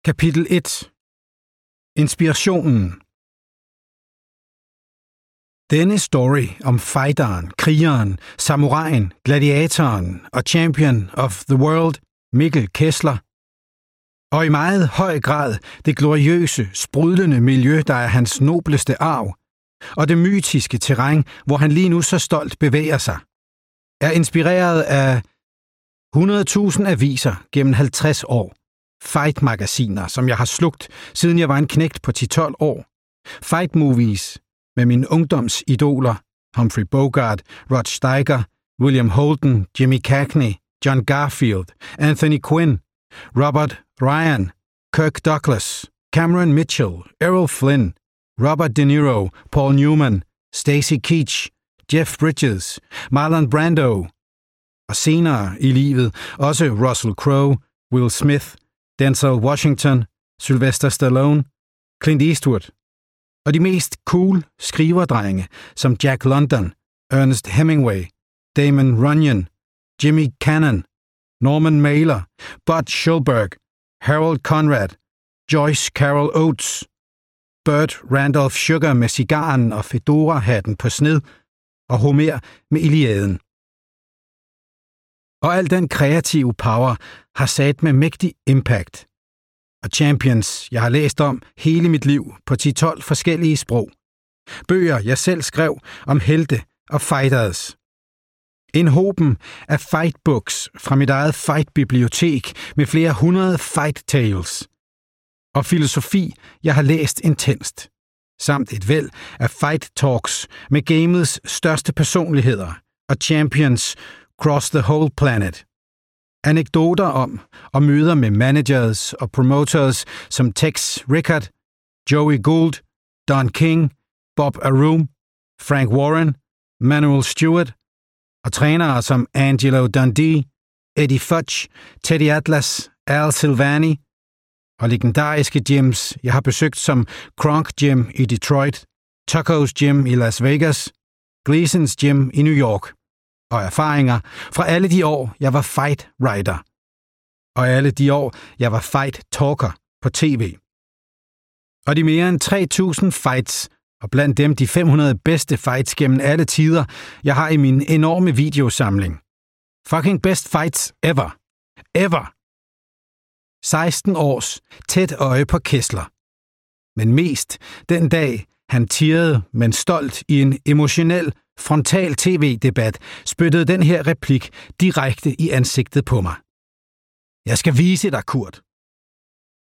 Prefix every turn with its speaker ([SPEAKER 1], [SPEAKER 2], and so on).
[SPEAKER 1] Kapitel 1. Inspirationen. Denne story om fighteren, krigeren, samuraien, gladiatoren og champion of the world, Mikkel Kessler, og i meget høj grad det gloriøse, sprudlende miljø, der er hans nobleste arv, og det mytiske terræn, hvor han lige nu så stolt bevæger sig, er inspireret af 100.000 aviser gennem 50 år. Fight-magasiner, som jeg har slugt, siden jeg var en knægt på 10-12 år. Fight-movies med mine ungdomsidoler, Humphrey Bogart, Rod Steiger, William Holden, Jimmy Cagney, John Garfield, Anthony Quinn, Robert Ryan, Kirk Douglas, Cameron Mitchell, Errol Flynn, Robert De Niro, Paul Newman, Stacy Keach, Jeff Bridges, Marlon Brando, og senere i livet også Russell Crowe, Will Smith, Denzel Washington, Sylvester Stallone, Clint Eastwood, og de mest cool skriverdrenge som Jack London, Ernest Hemingway, Damon Runyon, Jimmy Cannon, Norman Mailer, Bud Schulberg, Harold Conrad, Joyce Carol Oates, Burt Randolph Sugar med cigaren og fedora-hatten på sned, og Homer med Iliaden. Og al den kreative power har sat med mægtig impact. Og champions, jeg har læst om hele mit liv på 10-12 forskellige sprog. Bøger, jeg selv skrev om helte og fighters. En hoben af fightbooks fra mit eget fight-bibliotek med flere 100 fight tales. Og filosofi, jeg har læst intenst. Samt et væld af fight talks med gamets største personligheder og champions across the whole planet. Anekdoter om og møder med managers og promoters som Tex Rickard, Joey Gould, Don King, Bob Arum, Frank Warren, Manuel Stewart, og trænere som Angelo Dundee, Eddie Fudge, Teddy Atlas, Al Silvani, og legendariske gyms, jeg har besøgt som Kronk Gym i Detroit, Tucko's Gym i Las Vegas, Gleason's Gym i New York, og erfaringer fra alle de år, jeg var fight writer, og alle de år, jeg var fight talker på tv. Og de mere end 3.000 fights, og blandt dem de 500 bedste fights gennem alle tider, jeg har i min enorme videosamling. Fucking best fights ever. Ever. 16 års tæt øje på Kessler. Men mest den dag, han tirrede, men stolt i en emotionel, frontal tv-debat, spyttede den her replik direkte i ansigtet på mig. Jeg skal vise dig, Kurt.